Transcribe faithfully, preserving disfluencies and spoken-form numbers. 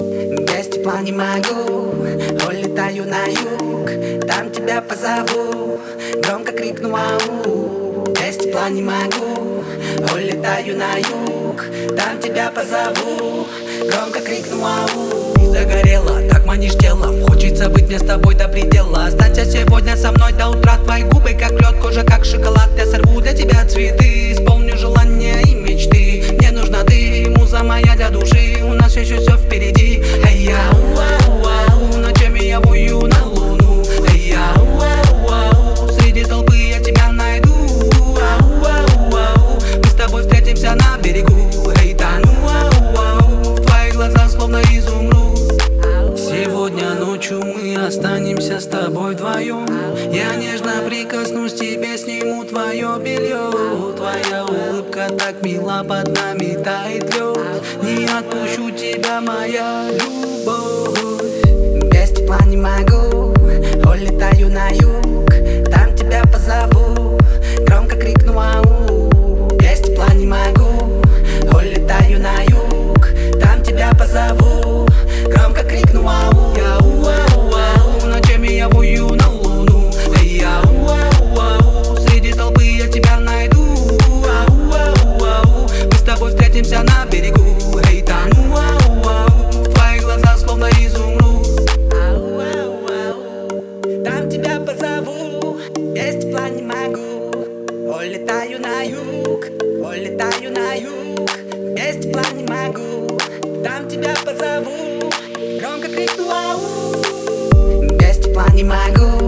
Без тепла не могу, улетаю на юг, там тебя позову, громко крикну ау. Без тепла не могу, улетаю на юг, там тебя позову, громко крикну ау. Ты загорела, так манишь телом, хочется быть мне с тобой до предела. Останься сегодня со мной до утра, твои губы как лед, кожа как шоколад. Я сорву для тебя цветы, исполню желания и мечты. Мне нужна ты, муза моя для души, у нас еще все впереди. Эй, ау, ау, ау, ночами я вую на луну. Эй, ау, ау, ау, среди толпы я тебя найду. Ау, ау, ау, мы с тобой встретимся на берегу. Эй, тону, ау, ау, в твоих глазах словно изумруд. Сегодня ночью мы останемся с тобой вдвоем. Я нежно прикоснусь к тебе, сниму твое белье. Твоя улыбка так мила, под нами тает лед. Не отпущу тебя, моя любовь. Без тепла не могу, улетаю на юг, там тебя позову, громко крикну ау. Без тепла не могу, улетаю на юг, там тебя позову, громко крикну ау. Ау, ау, ау, ночами я вую на луну. Эй, ау, ау, ау, среди толпы я тебя найду. Ау, ау, ау, мы с тобой встретимся на берегу. Эй, тону, ау, ау, в твоих глазах словно изумруд. Ау, ау, ау, там тебя позову, без тепла не могу, улетаю на юг, улетаю на юг, без тепла не могу, там тебя позову, громко крикну ау. Без тепла не могу,